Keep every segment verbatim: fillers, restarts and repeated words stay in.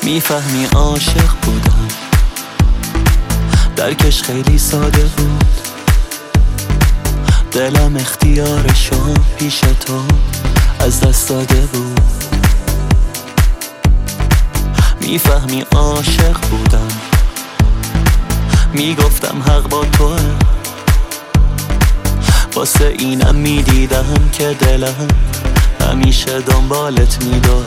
میفهمی عاشق بودم، درکش خیلی ساده بود. دلم اختیارشو پیش تو از دست داده بود. میفهمی عاشق بودم، میگفتم حق با توه. واسه اینم میدیدم که دلم همیشه دنبالت میدوه.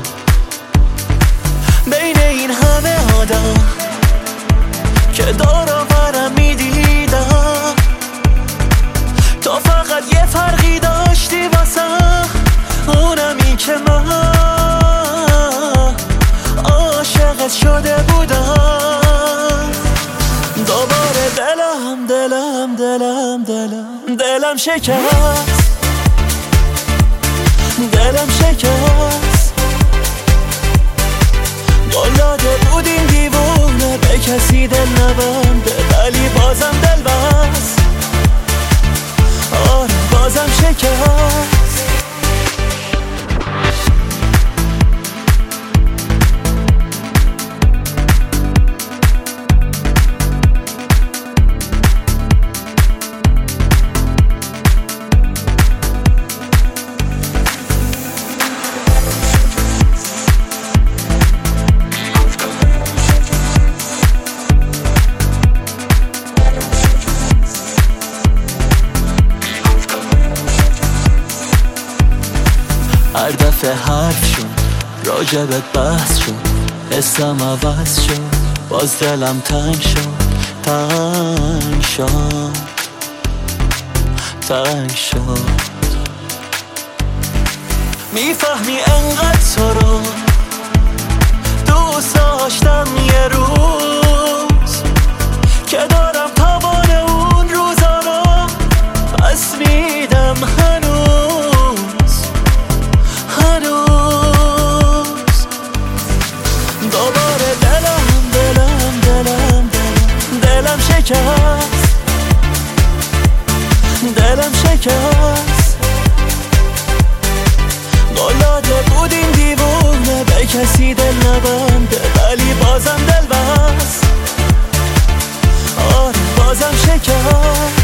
بین این همه آدم که دور و برم میدیدم، تو فقط یه فرقی داشتی واسم، اونمی که من عاشقت شده بودم. دوباره دلم دلم دلم دلم دلم شکست، دلم شکست. قلاده بود این دیوونه به کسی دل نبنده، ولی بازم دل بست. آره بازم شکست. هر دفعه حرف شد راجبت بحث شد، حسم عوض شد، باز دلم تنگ شد، تنگ شد، تنگ شد. میفهمی انقدر تو رو دوست داشتم یه روز، که دارم توان اون روزا رو پس میدم هنوز هنوز. دوباره دلم دلم دلم دلم دلم شکست، دلم شکست. قلاده بود این دیوونه به کسی دل نبنده، ولی بازم دل بست. آره بازم شکست.